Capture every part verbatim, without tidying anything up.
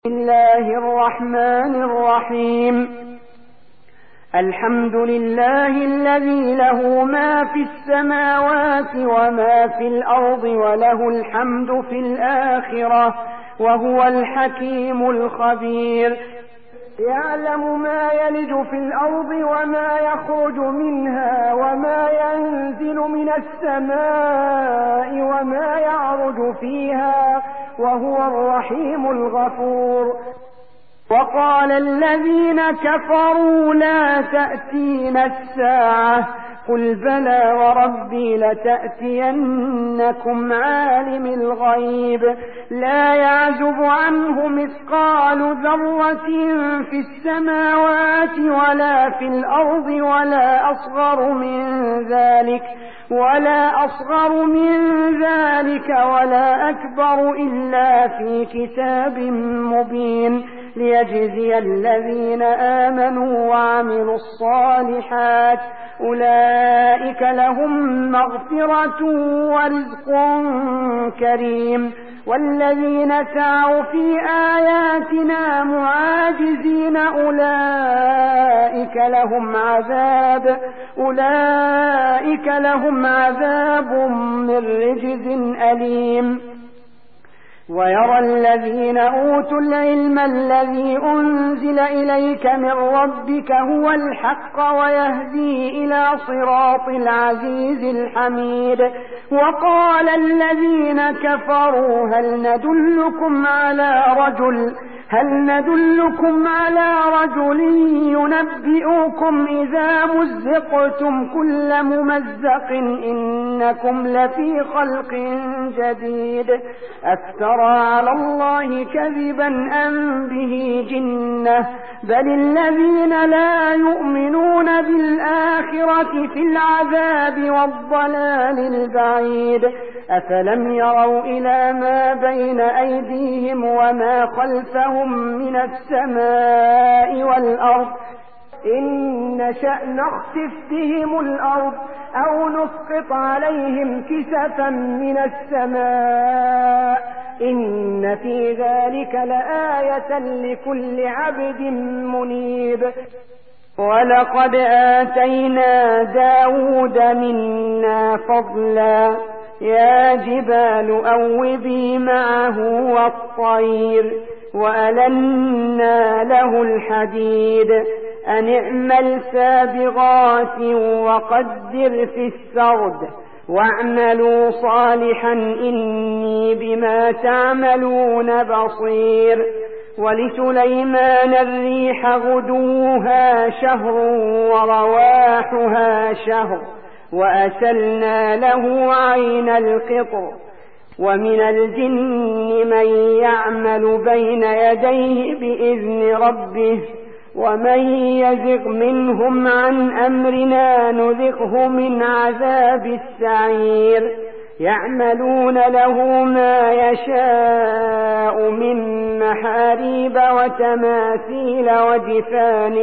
بسم الله الرحمن الرحيم. الحمد لله الذي له ما في السماوات وما في الأرض وله الحمد في الآخرة وهو الحكيم الخبير. يعلم ما يلج في الأرض وما يخرج منها وما ينزل من السماء وما يعرج فيها وهو الرحيم الغفور. وقال الذين كفروا لا تأتينا الساعة قل بلى وربي لتأتينكم عالم الغيب لا يعزب عنه مثقال ذرة في السماوات ولا في الأرض ولا أصغر من ذلك ولا أصغر من ذلك ولا أكبر إلا في كتاب مبين ليجزي الذين آمنوا وعملوا الصالحات أولئك لهم مغفرة ورزق كريم. والذين سعوا في آياتنا معاجزين أولئك لهم عذاب أولئك لهم عذاب من رجز أليم. ويرى الذين أوتوا العلم الذي أنزل إليك من ربك هو الحق ويهدي إلى صراط العزيز الحميد. وقال الذين كفروا هل ندلكم على رجل هل ندلكم على رجل ينبئكم إذا مزقتم كل ممزق إنكم لفي خلق جديد أفترى على الله كذبا أم به جنة بل الذين لا يؤمنون بالآخرة في العذاب والضلال البعيد. أفلم يروا إلى ما بين أيديهم وما خلفهم من السماء والأرض إن نشأ نخسف بهم الأرض أو نسقط عليهم كسفا من السماء إن في ذلك لآية لكل عبد منيب. ولقد آتينا داود منا فضلا يا جبال أوبي معه والطير وألنا له الحديد أن اعمل سابغات وقدر في السرد واعملوا صالحا إني بما تعملون بصير. ولسليمان الريح غدوها شهر ورواحها شهر وأسلنا له عين القطر. ومن الجن من يعمل بين يديه بإذن ربه ومن يزغ منهم عن أمرنا نذقه من عذاب السعير. يعملون له ما يشاء من محاريب وتماثيل وجفان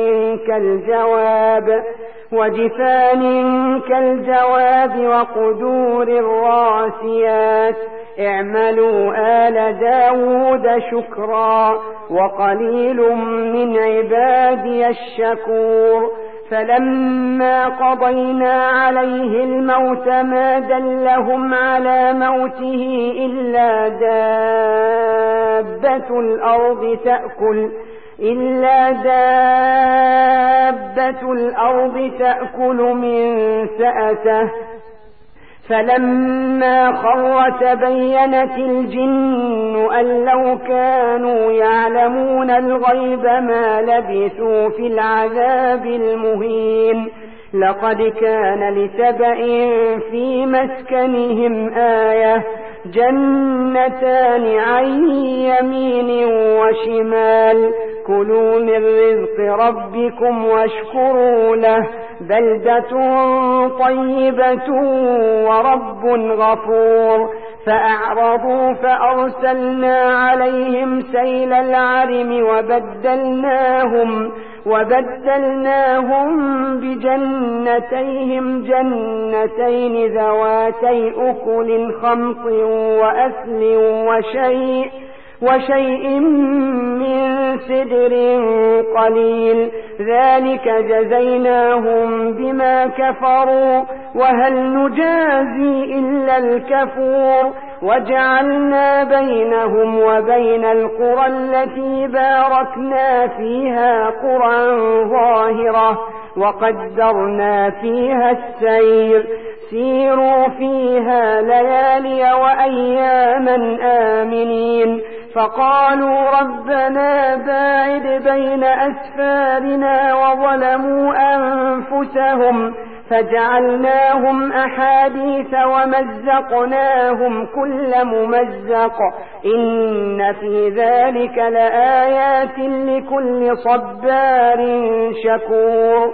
كالجواب وجفان كالجواب وقدور الراسيات اعملوا آل داود شكرا وقليل من عبادي الشكور. فلما قضينا عليه الموت ما دلهم على موته إلا دابة الأرض تأكل إلا دابة الأرض تأكل من سأته. فلما خر تبينت الجن أن لو كانوا يعلمون الغيب ما لبثوا في العذاب المهين. لقد كان لسبأ في مسكنهم آية جنتان عن يمين وشمال كلوا من رزق ربكم واشكروا له بلدة طيبة ورب غفور. فأعرضوا فأرسلنا عليهم سيل العرم وبدلناهم وبدلناهم بجنتيهم جنتين ذواتي أكل خمط وأثل وشيء وشيء من سدر قليل ذلك جزيناهم بما كفروا وهل نجازي إلا الكفور وجعلنا بينهم وبين القرى التي باركنا فيها قرى ظاهرة وقدرنا فيها السير سيروا فيها ليالي وأياما آمنين فقالوا ربنا باعد بين أسفارنا وظلموا أنفسهم فجعلناهم أحاديث ومزقناهم كل ممزق إن في ذلك لآيات لكل صبار شكور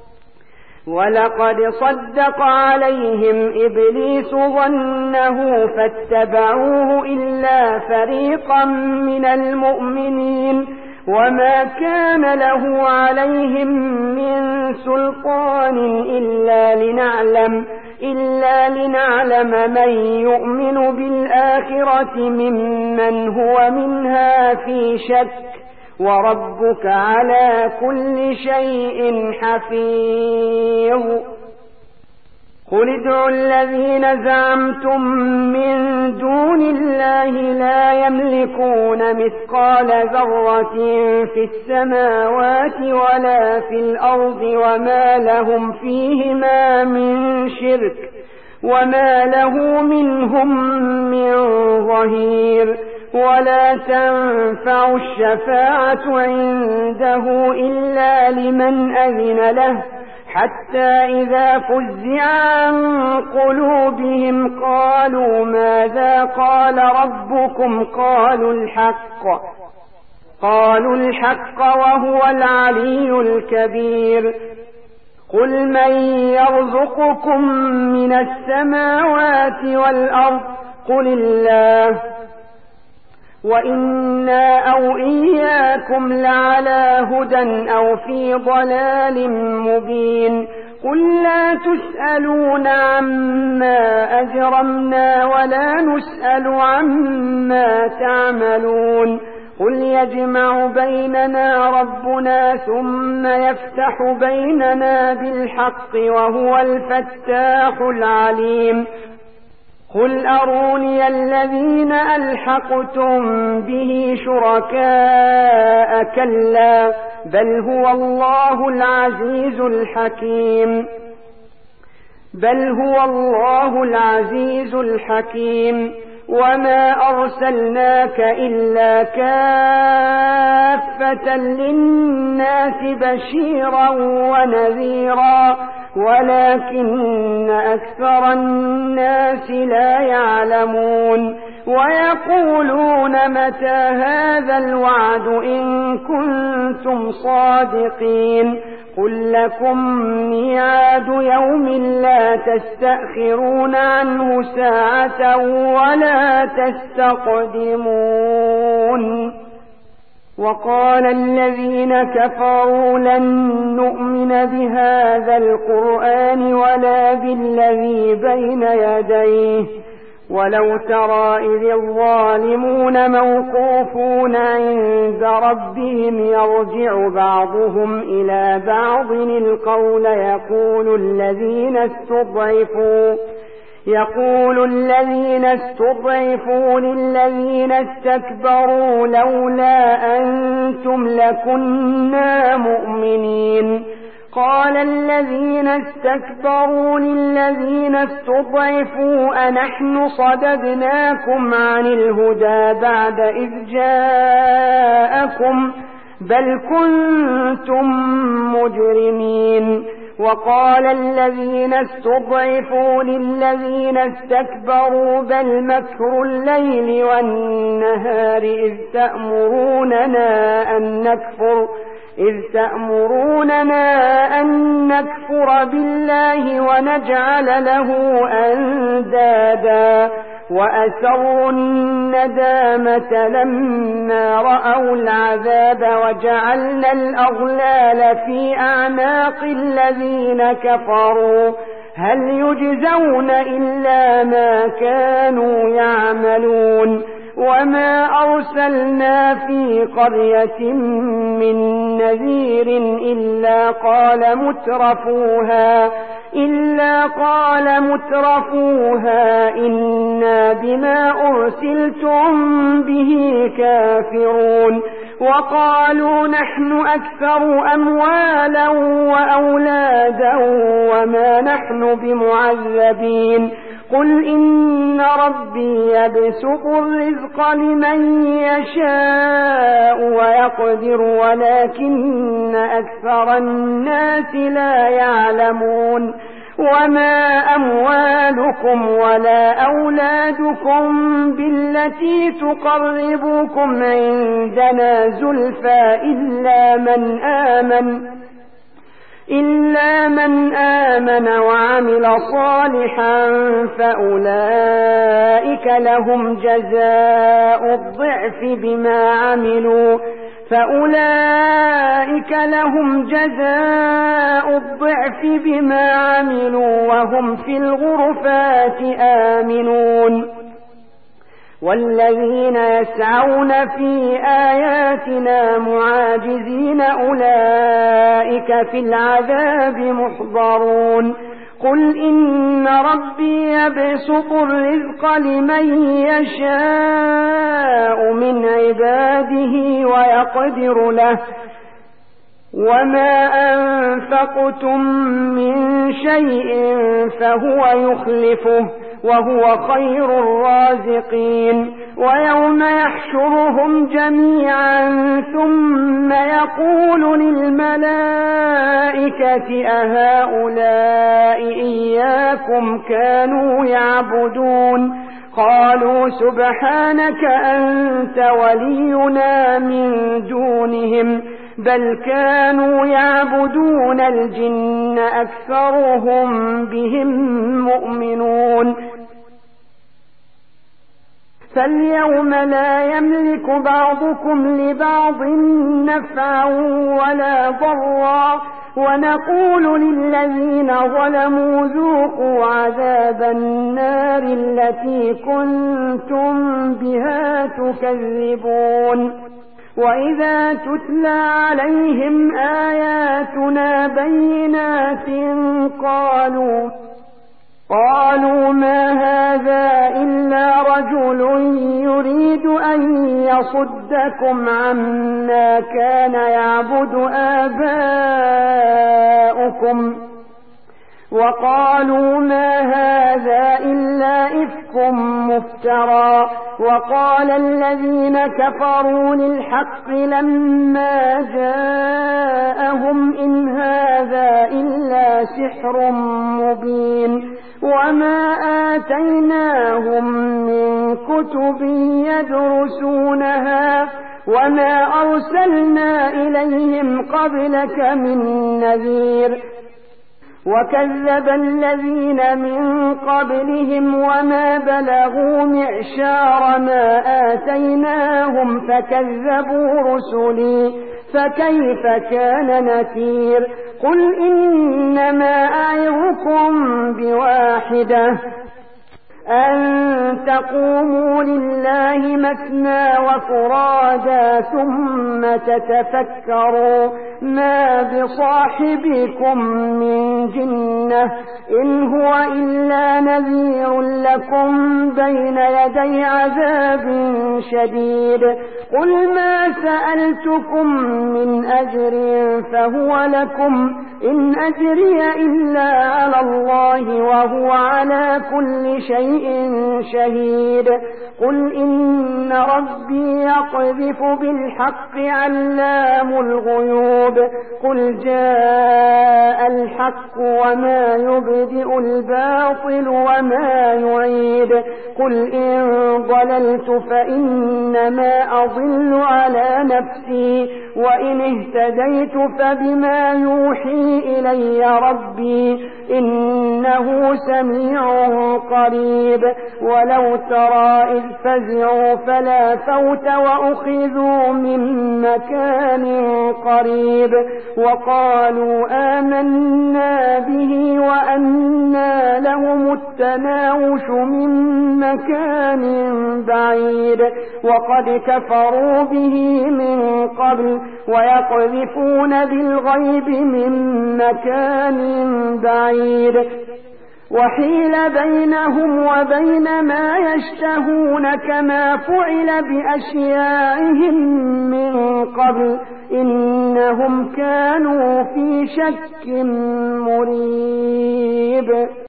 ولقد صدق عليهم إبليس ظنه فاتبعوه إلا فريقا من المؤمنين وما كان له عليهم من سلطان إلا لنعلم إلا لنعلم من يؤمن بالآخرة ممن هو منها في شك وربك على كل شيء حفيظ قل ادعوا الذين زعمتم من دون الله لا يملكون مثقال ذرة في السماوات ولا في الأرض وما لهم فيهما من شرك وما له منهم من ظهير ولا تنفع الشفاعة عنده إلا لمن أذن له حتى إذا فزع عن قلوبهم قالوا ماذا قال ربكم قالوا الحق قالوا الحق وهو العلي الكبير قل من يرزقكم من السماوات والأرض قل الله وإنا أو إياكم لعلى هدى أو في ضلال مبين قل لا تسألون عما أجرمنا ولا نسأل عما تعملون قل يجمع بيننا ربنا ثم يفتح بيننا بالحق وهو الفتاح العليم قل أروني الذين ألحقتم به شركاء كلا بل هو الله العزيز الحكيم بل هو الله العزيز الحكيم وما أرسلناك إلا كافة للناس بشيرا ونذيرا ولكن أكثر الناس لا يعلمون ويقولون متى هذا الوعد إن كنتم صادقين قل لكم ميعاد يوم لا تستأخرون عنه ساعة ولا تستقدمون وقال الذين كفروا لن نؤمن بهذا القرآن ولا بالذي بين يديه ولو ترى إذ الظالمون موقوفون عند ربهم يرجع بعضهم إلى بعض القول يقول الذين استضعفوا يقول الذين استضعفوا للذين استكبروا لولا أنتم لكنا مؤمنين قال الذين استكبروا للذين استضعفوا أنحن صددناكم عن الهدى بعد إذ جاءكم بل كنتم مجرمين وقال الذين استضعفوا للذين استكبروا بل مكر الليل والنهار إذ تأمروننا أن نكفر إذ تأمروننا أن نكفر بالله ونجعل له أندادا وأسروا الندامة لما رأوا العذاب وجعلنا الأغلال في أعناق الذين كفروا هل يجزون إلا ما كانوا يعملون وما أرسلنا في قرية من نذير إلا قال مترفوها إلا قال مترفوها إنا بما أرسلتم به كافرون وقالوا نحن أكثر أموالا وأولادا وما نحن بمعذبين قل إن ربي يبسط الرزق لمن يشاء ويقدر ولكن أكثر الناس لا يعلمون وما أموالكم ولا أولادكم بالتي تقربكم عندنا زلفى إلا من آمن إلا من آمن وعمل صالحا فأولئك لهم جزاء الضعف بما عملوا فأولئك لهم جزاء الضعف بما عملوا وهم في الغرفات آمنون والذين يسعون في آياتنا معاجزين أولئك في العذاب محضرون قل إن ربي يبسط الرزق لمن يشاء من عباده ويقدر له وما أنفقتم من شيء فهو يخلفه وهو خير الرازقين ويوم يحشرهم جميعا ثم يقول للملائكة أهؤلاء إياكم كانوا يعبدون قالوا سبحانك أنت ولينا من دونهم بل كانوا يعبدون الجن أكثرهم بهم مؤمنون فاليوم لا يملك بعضكم لبعض نفعا ولا ضرا ونقول للذين ظلموا ذوقوا عذاب النار التي كنتم بها تكذبون وإذا تتلى عليهم آياتنا بينات قالوا قالوا ما هذا إلا رجل يريد أن يصدكم عما كان يعبد آباؤكم وقالوا ما هذا إلا إفك مفترى وقال الذين كفروا للحق لما جاءهم إن هذا إلا سحر مبين وما آتيناهم من كتب يدرسونها وما أرسلنا إليهم قبلك من نذير وكذب الذين من قبلهم وما بلغوا معشار ما آتيناهم فكذبوا رسلي فكيف كان نكير قل إنما أعظكم بواحدة أن تقوموا لله مثنى وفرادا ثم تتفكروا ما بصاحبكم من جنة إن هو إلا نذير لكم بين يدي عذاب شديد قل ما سألتكم من أجر فهو لكم إن أجري إلا على الله وهو على كل شيء شهيد قل إن ربي يقذف بالحق علام الغيوب قل جاء الحق وما يبدئ الباطل وما يعيد قل إن ضللت فإنما أضل على نفسي وإن اهتديت فبما يوحي إلي ربي إنه سميع قريب ولو ترى إذ فزعوا فلا فوت وأخذوا من مكان قريب وقالوا آمنا به وأنى لهم التناوش من مكان بعيد وقد كفروا به من قبل ويقذفون بالغيب من مكان بعيد وحيل بينهم وبين ما يشتهون كما فعل بأشيائهم من قبل إنهم كانوا في شك مريب.